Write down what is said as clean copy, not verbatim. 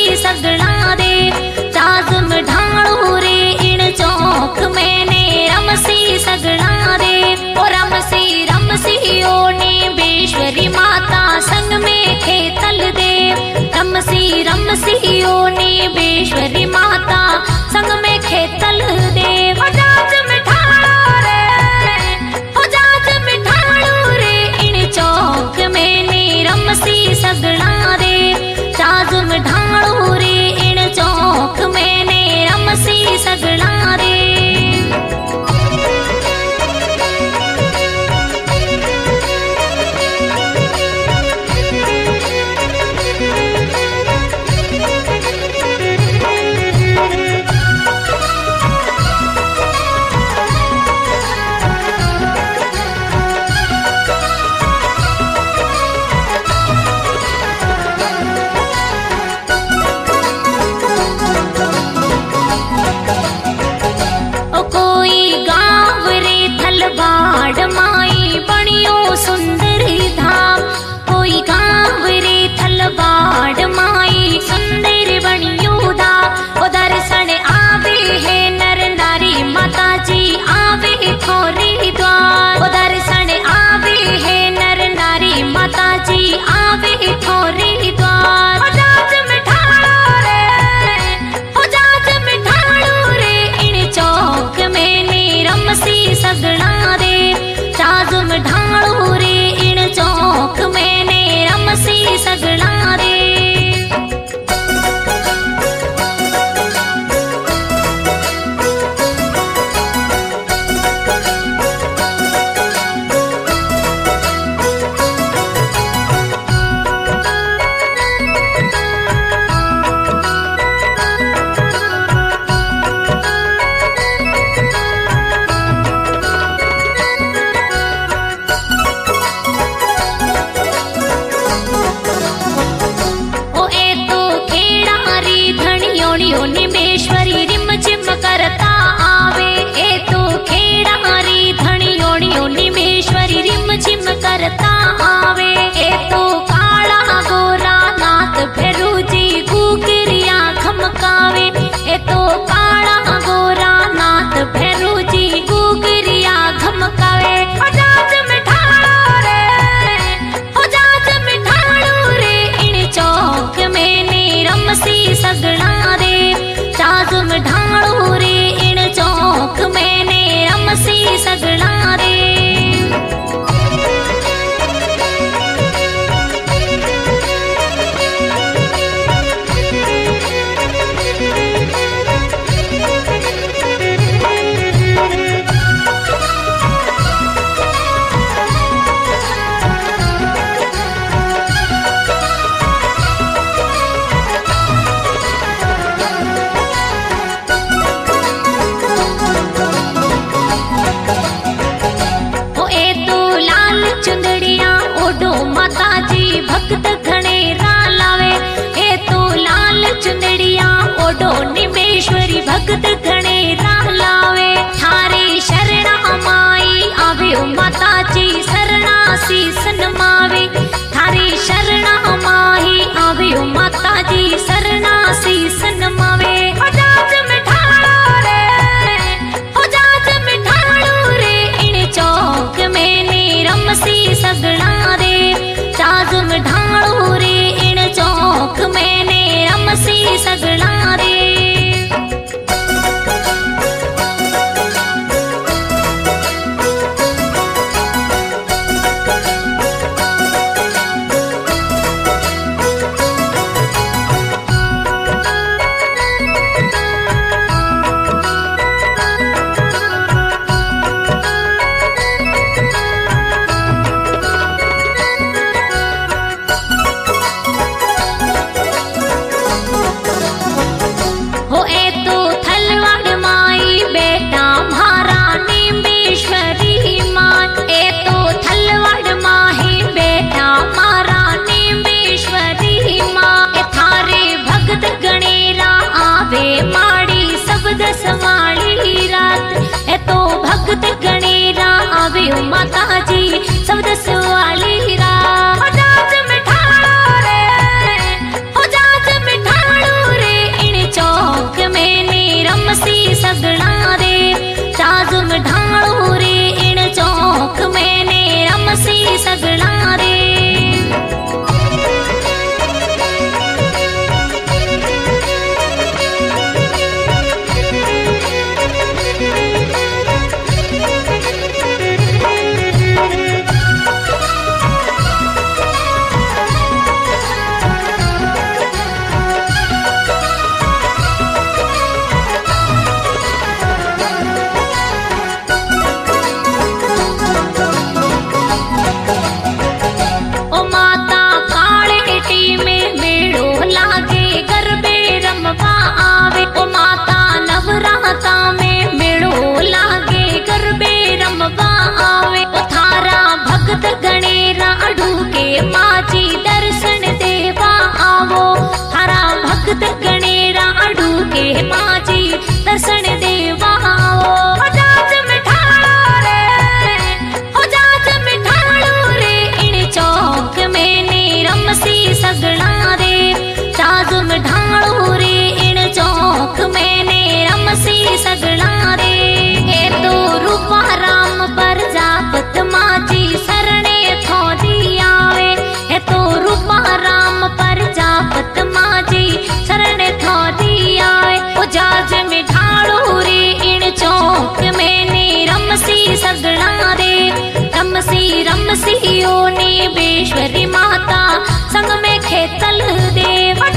सगड़ा दे चाजम ढाणू रे इन चौक मैंने रमसी सगड़ा दे ओ रमसी ओने बेश्वरी माता संग में खेतल दे रमसी ओने बेश्वरी माता संग में खेतल दे ओ जाज मिठाणू रे इन चौक मैंने रमसी सगड़ा दे चाजम ढाणू रे इन चौक मैंने रमसी सगड़ा दे सगड़ा दे चाजम ढाणू रे इन चौक मैंने रमसी सगड़ा दे निमेश्वरी रिम झिम करता आवे ए तो खेड़ा री धनियोनियो निमेश्वरी रिम झिम करता आवे ए तो काला गोरा नाथ भैरू जी गुगिरिया खमकावे ए तो काला गोरा नाथ भैरू जी गुगिरिया खमकावे ओ जाज मिठाणू रे इन चौक मैंने रमसी सगड़ा दे चाजम ढाणू रे इन चौक मैंने रमसी सगड़ा दे भक्त घणे लावे ए तो लाल चुंदड़िया ओडो निमेश्वरी भक्त घणे लावे थारे शरणा माई आवे माता जी शरणा सीसन मावे थारे शरणा माई आवे माता जी शरणा सीसन मावे ओ जाज मिठाणू रे इन चौक मैंने रमसी सगड़ा दे चाजम ढाणू रे इन चौक मैंने रमसी सगड़ा दे सगड़ा रे। रमसी ओ निवेश्वरी माता संग में खेतल देव।